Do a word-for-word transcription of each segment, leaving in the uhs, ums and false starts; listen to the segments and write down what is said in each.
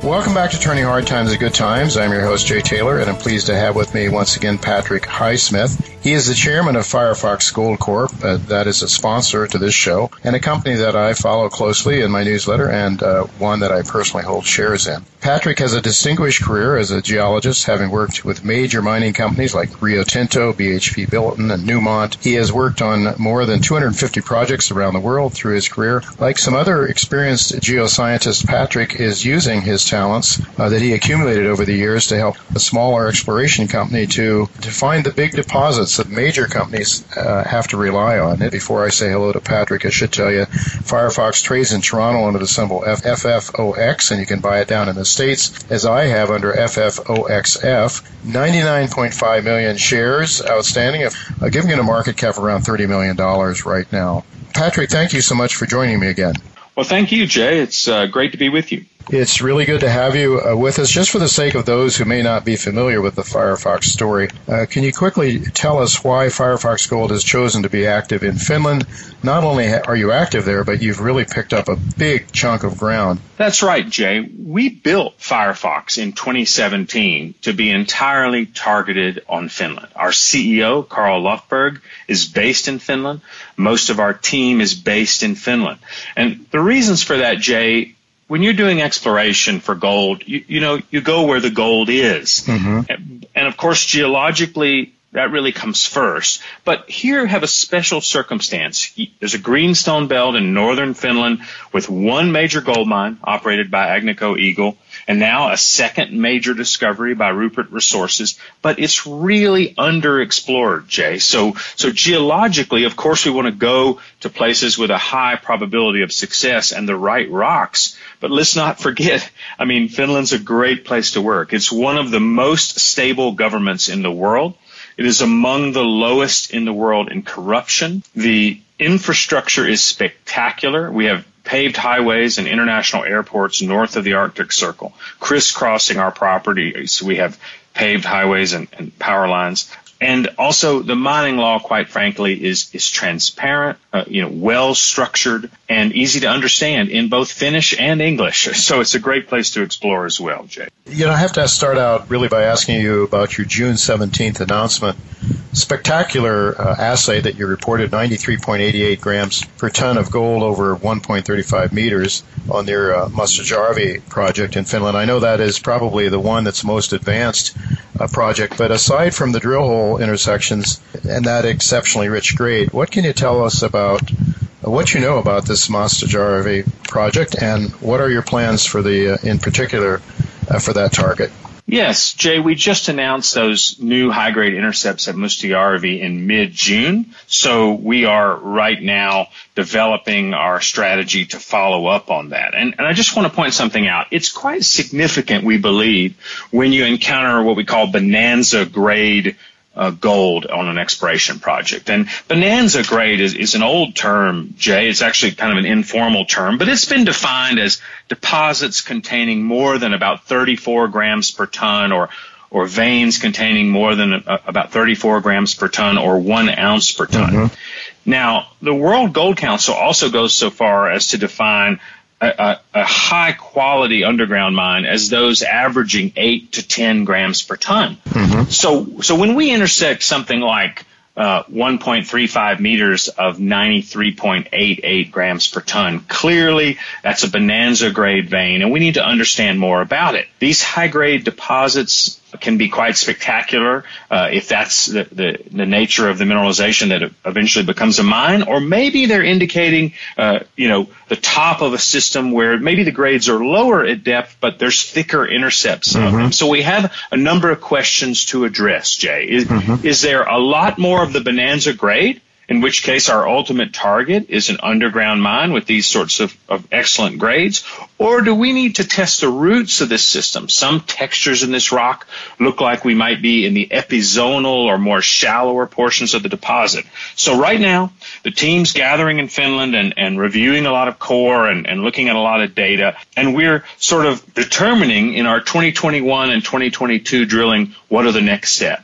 Welcome back to Turning Hard Times to Good Times. I'm your host, Jay Taylor, and I'm pleased to have with me once again Patrick Highsmith. He is the chairman of Firefox Gold Corp. Uh, that is a sponsor to this show, and a company that I follow closely in my newsletter, and uh, one that I personally hold shares in. Patrick has a distinguished career as a geologist, having worked with major mining companies like Rio Tinto, B H P Billiton, and Newmont. He has worked on more than two hundred fifty projects around the world through his career. Like some other experienced geoscientists, Patrick is using his talents uh, that he accumulated over the years to help a smaller exploration company to, to find the big deposits that major companies uh, have to rely on. And before I say hello to Patrick, I should tell you, Firefox trades in Toronto under the symbol F F O X, and you can buy it down in the States, as I have, under F F O X F. ninety-nine point five million shares outstanding, uh, giving it a market cap of around thirty million dollars right now. Patrick, thank you so much for joining me again. Well, thank you, Jay. It's uh, great to be with you. It's really good to have you uh, with us. Just for the sake of those who may not be familiar with the Firefox story, uh, can you quickly tell us why Firefox Gold has chosen to be active in Finland? Not only are you active there, but you've really picked up a big chunk of ground. That's right, Jay. We built Firefox in twenty seventeen to be entirely targeted on Finland. Our C E O, Carl Löfberg, is based in Finland. Most of our team is based in Finland. And the reasons for that, Jay, when you're doing exploration for gold, you, you know, you go where the gold is. Mm-hmm. And, and, of course, geologically, that really comes first. But here have a special circumstance. There's a greenstone belt in northern Finland with one major gold mine operated by Agnico Eagle, and now a second major discovery by Rupert Resources. But it's really underexplored, Jay. So, so geologically, of course, we want to go to places with a high probability of success and the right rocks. But let's not forget, I mean, Finland's a great place to work. It's one of the most stable governments in the world. It is among the lowest in the world in corruption. The infrastructure is spectacular. We have paved highways and international airports north of the Arctic Circle, crisscrossing our properties. We have paved highways and, and power lines. And also the mining law, quite frankly, is, is transparent, uh, you know, well-structured and easy to understand in both Finnish and English. So it's a great place to explore as well, Jay. You know, I have to start out really by asking you about your June seventeenth announcement. Spectacular uh, assay that you reported, ninety-three point eight eight grams per ton of gold over one point three five meters on their uh, Mustajärvi project in Finland. I know that is probably the one that's most advanced uh, project, but aside from the drill hole intersections and that exceptionally rich grade, what can you tell us about uh, what you know about this Mustajärvi project, and what are your plans for the, uh, in particular, uh, for that target? Yes, Jay, we just announced those new high-grade intercepts at Mustajärvi in mid-June. So we are right now developing our strategy to follow up on that. And, and I just want to point something out. It's quite significant, we believe, when you encounter what we call bonanza grade Uh, gold on an exploration project. And bonanza grade is, is an old term, Jay. It's actually kind of an informal term, but it's been defined as deposits containing more than about thirty-four grams per ton, or or veins containing more than uh, about thirty-four grams per ton, or one ounce per ton. Mm-hmm. Now, the World Gold Council also goes so far as to define A, a, a high-quality underground mine as those averaging eight to ten grams per ton. Mm-hmm. So, so when we intersect something like uh, one point three five meters of ninety-three point eight eight grams per ton, clearly that's a bonanza-grade vein, and we need to understand more about it. These high-grade deposits can be quite spectacular uh, if that's the, the, the nature of the mineralization that eventually becomes a mine, or maybe they're indicating, uh, you know, the top of a system where maybe the grades are lower at depth, but there's thicker intercepts. Mm-hmm. of them. So we have a number of questions to address, Jay. Is, mm-hmm. is there a lot more of the bonanza grade, in which case our ultimate target is an underground mine with these sorts of, of excellent grades? Or do we need to test the roots of this system? Some textures in this rock look like we might be in the epizonal or more shallower portions of the deposit. So right now, the team's gathering in Finland and, and reviewing a lot of core and, and looking at a lot of data. And we're sort of determining in our twenty twenty-one and twenty twenty-two drilling what are the next steps.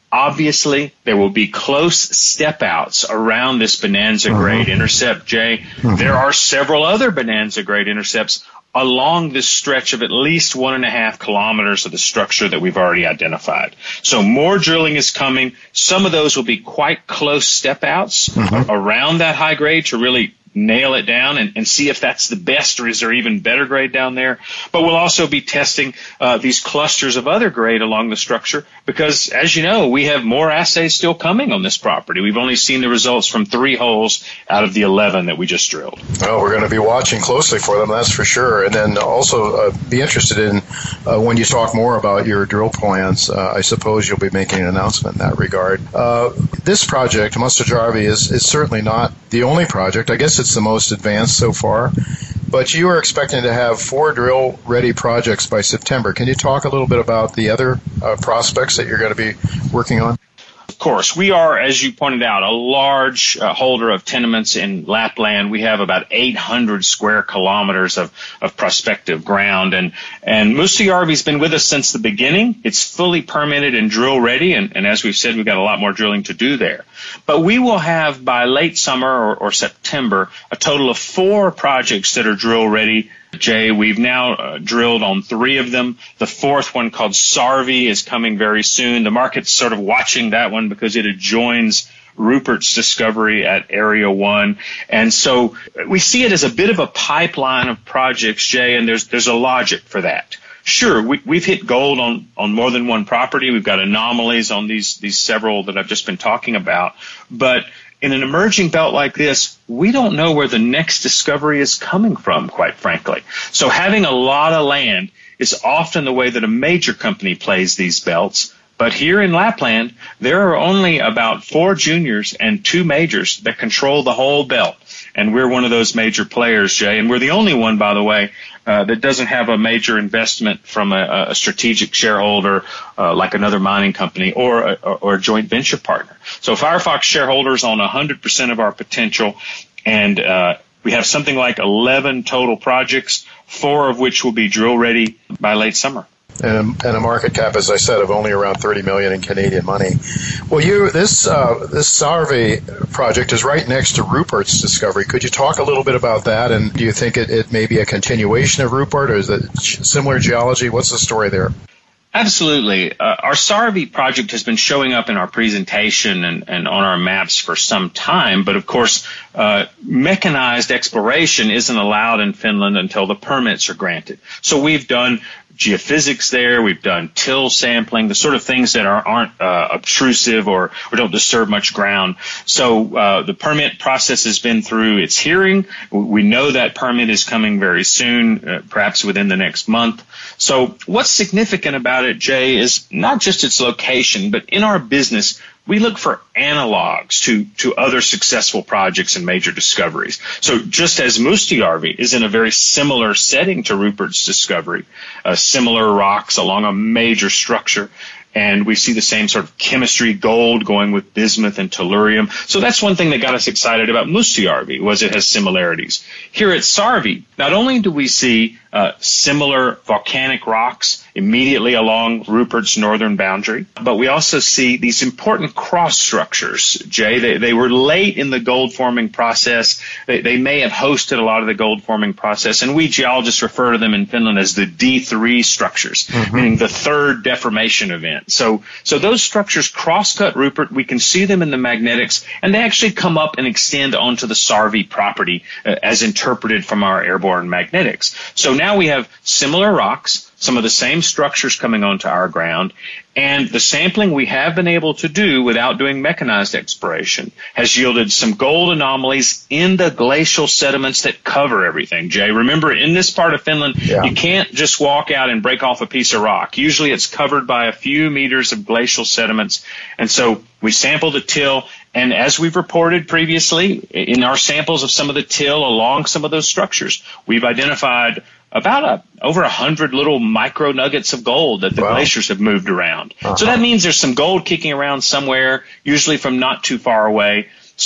Obviously, there will be close step outs around this bonanza grade mm-hmm. intercept, Jay. Mm-hmm. There are several other bonanza grade intercepts along this stretch of at least one and a half kilometers of the structure that we've already identified. So more drilling is coming. Some of those will be quite close step outs mm-hmm. around that high grade to really nail it down and, and see if that's the best or is there even better grade down there. But we'll also be testing uh, these clusters of other grade along the structure because, as you know, we have more assays still coming on this property. We've only seen the results from three holes out of the eleven that we just drilled. Oh, we're going to be watching closely for them, that's for sure. And then also uh, be interested in uh, when you talk more about your drill plans, uh, I suppose you'll be making an announcement in that regard. Uh, this project, Mustajarvi, is, is certainly not the only project. I guess it's the most advanced so far, but you are expecting to have four drill-ready projects by September. Can you talk a little bit about the other uh, prospects that you're going to be working on? Of course, we are, as you pointed out, a large uh, holder of tenements in Lapland. We have about eight hundred square kilometers of, of prospective ground, and and Mustajärvi's been with us since the beginning. It's fully permitted and drill ready, and, and as we've said, we've got a lot more drilling to do there. But we will have by late summer or, or September a total of four projects that are drill ready. Jay, we've now uh, drilled on three of them. The fourth one, called Sarvi, is coming very soon. The market's sort of watching that one because it adjoins Rupert's discovery at Area one. And so we see it as a bit of a pipeline of projects, Jay, and there's there's a logic for that. Sure, we, we've hit gold on, on more than one property. We've got anomalies on these, these several that I've just been talking about. But in an emerging belt like this, we don't know where the next discovery is coming from, quite frankly. So having a lot of land is often the way that a major company plays these belts. But here in Lapland, there are only about four juniors and two majors that control the whole belt. And we're one of those major players, Jay. And we're the only one, by the way, uh, that doesn't have a major investment from a, a strategic shareholder uh, like another mining company or a, or a joint venture partner. So Firefox shareholders own one hundred percent of our potential, and uh, we have something like eleven total projects, four of which will be drill ready by late summer. And, and a market cap, as I said, of only around thirty million in Canadian money. Well, you this uh, this Sarvi project is right next to Rupert's discovery. Could you talk a little bit about that? And do you think it, it may be a continuation of Rupert, or is it similar geology? What's the story there? Absolutely. Uh, our Sarvi project has been showing up in our presentation and, and on our maps for some time, but of course, uh, mechanized exploration isn't allowed in Finland until the permits are granted. So we've done geophysics there, we've done till sampling, the sort of things that are, aren't uh, obtrusive or, or don't disturb much ground. So uh, the permit process has been through its hearing. We know that permit is coming very soon, uh, perhaps within the next month. So what's significant about it, Jay, is not just its location, but in our business, we look for analogs to, to other successful projects and major discoveries. So just as Mustajärvi is in a very similar setting to Rupert's discovery, uh, similar rocks along a major structure, and we see the same sort of chemistry, gold going with bismuth and tellurium. So that's one thing that got us excited about Mustajärvi, was it has similarities. Here at Sarvi, not only do we see uh, similar volcanic rocks immediately along Rupert's northern boundary, but we also see these important cross structures, Jay. They, they were late in the gold forming process. They, they may have hosted a lot of the gold forming process, and we geologists refer to them in Finland as the D three structures, mm-hmm. meaning the third deformation event. So, so those structures cross-cut Rupert. We can see them in the magnetics, and they actually come up and extend onto the Sarvi property uh, as interpreted from our airborne magnetics. So now we have similar rocks, some of the same structures coming onto our ground, and the sampling we have been able to do without doing mechanized exploration has yielded some gold anomalies in the glacial sediments that cover everything. Jay, remember, in this part of Finland, yeah. you can't just walk out and break off a piece of rock. Usually it's covered by a few meters of glacial sediments, and so we sampled the till, and as we've reported previously, in our samples of some of the till along some of those structures, we've identified about a, over a hundred little micro nuggets of gold that the wow. glaciers have moved around. Uh-huh. So that means there's some gold kicking around somewhere, usually from not too far away. So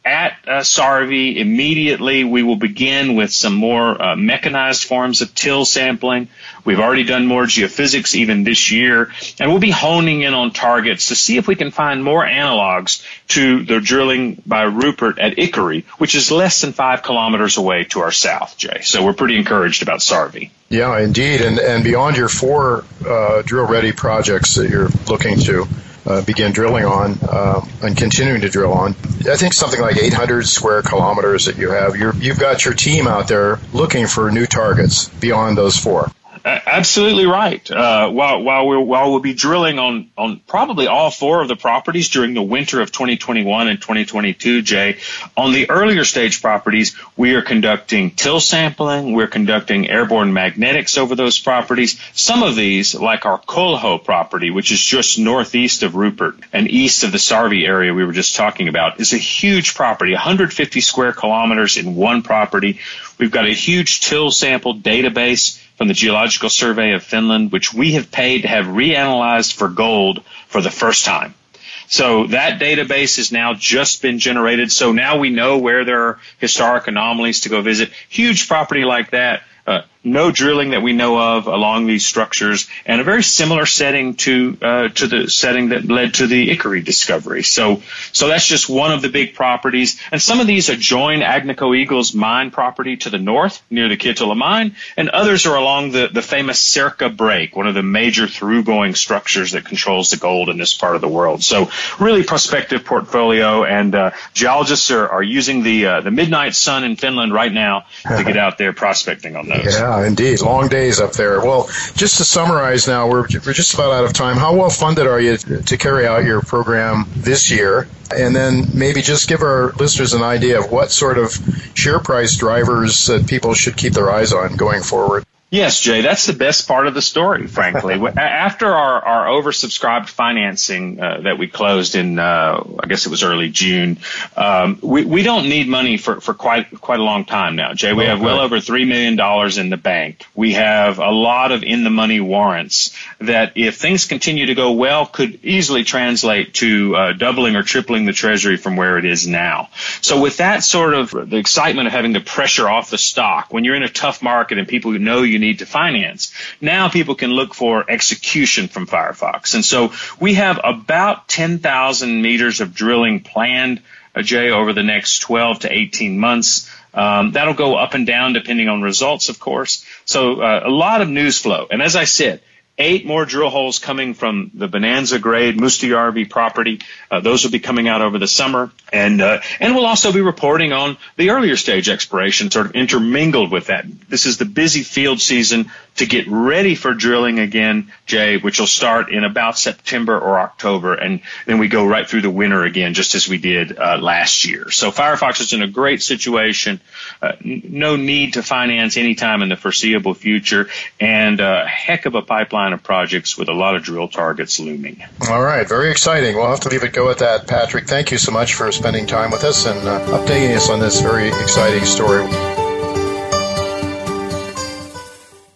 at uh, Sarvey, immediately we will begin with some more uh, mechanized forms of till sampling. We've already done more geophysics even this year, and we'll be honing in on targets to see if we can find more analogs to the drilling by Rupert at Ickery, which is less than five kilometers away to our south, Jay. So we're pretty encouraged about Sarvey. Yeah, indeed. And, and beyond your four uh, drill-ready projects that you're looking to Uh, begin drilling on uh, and continuing to drill on. I think something like eight hundred square kilometers that you have. You're, you've got your team out there looking for new targets beyond those four. Uh, absolutely right. Uh, while while we're while we'll be drilling on on probably all four of the properties during the winter of twenty twenty-one and twenty twenty-two, Jay, on the earlier stage properties, we are conducting till sampling. We're conducting airborne magnetics over those properties. Some of these, like our Colho property, which is just northeast of Rupert and east of the Sarvey area we were just talking about, is a huge property, one hundred fifty square kilometers in one property. We've got a huge till sample database from the Geological Survey of Finland, which we have paid to have reanalyzed for gold for the first time. So that database has now just been generated. So now we know where there are historic anomalies to go visit. Huge property like that. Uh, no drilling that we know of along these structures, and a very similar setting to uh, to the setting that led to the Ickery discovery. So, so that's just one of the big properties. And some of these adjoin Agnico Eagle's mine property to the north near the Kittilä mine, and others are along the, the famous Serka Break, one of the major through-going structures that controls the gold in this part of the world. So, really prospective portfolio, and uh, geologists are, are using the uh, the midnight sun in Finland right now to get out there prospecting on those. Yeah. Yeah, indeed. Long days up there. Well, just to summarize now, we're, we're just about out of time. How well funded are you to carry out your program this year? And then maybe just give our listeners an idea of what sort of share price drivers that people should keep their eyes on going forward. Yes, Jay, that's the best part of the story, frankly. After our, our oversubscribed financing uh, that we closed in, uh, I guess it was early June, um, we, we don't need money for, for quite quite a long time now, Jay. We have well over three million dollars in the bank. We have a lot of in-the-money warrants that, if things continue to go well, could easily translate to uh, doubling or tripling the treasury from where it is now. So with that sort of the excitement of having the pressure off the stock, when you're in a tough market and people who know you need to finance, now people can look for execution from Firefox. And so we have about ten thousand meters of drilling planned, uh, Jay, over the next twelve to eighteen months. Um, that'll go up and down depending on results, of course. So uh, a lot of news flow. And as I said, eight more drill holes coming from the Bonanza grade Mustajärvi property. Uh, those will be coming out over the summer. And uh, and we'll also be reporting on the earlier stage exploration, sort of intermingled with that. This is the busy field season to get ready for drilling again, Jay, which will start in about September or October. And then we go right through the winter again, just as we did uh, last year. So Firefox is in a great situation. Uh, n- no need to finance anytime in the foreseeable future, and a heck of a pipeline of projects with a lot of drill targets looming. All right. Very exciting. We'll have to leave it go at that. Patrick, thank you so much for spending time with us and uh, updating us on this very exciting story.